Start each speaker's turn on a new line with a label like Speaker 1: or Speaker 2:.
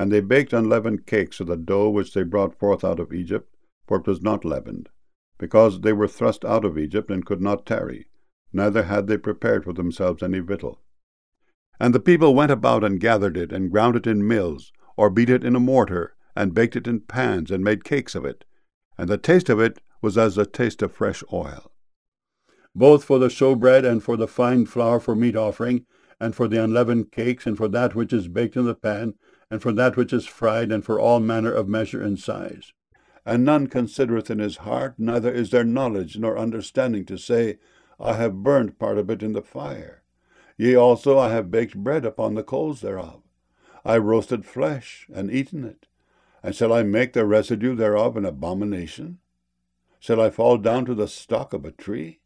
Speaker 1: And they baked unleavened cakes of the dough which they brought forth out of Egypt, for it was not leavened, because they were thrust out of Egypt, and could not tarry, neither had they prepared for themselves any victual. And the people went about and gathered it, and ground it in mills, or beat it in a mortar, and baked it in pans, and made cakes of it. And the taste of it was as the taste of fresh oil. Both for the showbread, and for the fine flour for meat offering, and for the unleavened cakes, and for that which is baked in the pan, and for that which is fried, and for all manner of measure and size. And none considereth in his heart, neither is there knowledge nor understanding to say, I have burned part of it in the fire. Yea, also I have baked bread upon the coals thereof. I roasted flesh, and eaten it. And shall I make the residue thereof an abomination? Shall I fall down to the stock of a tree?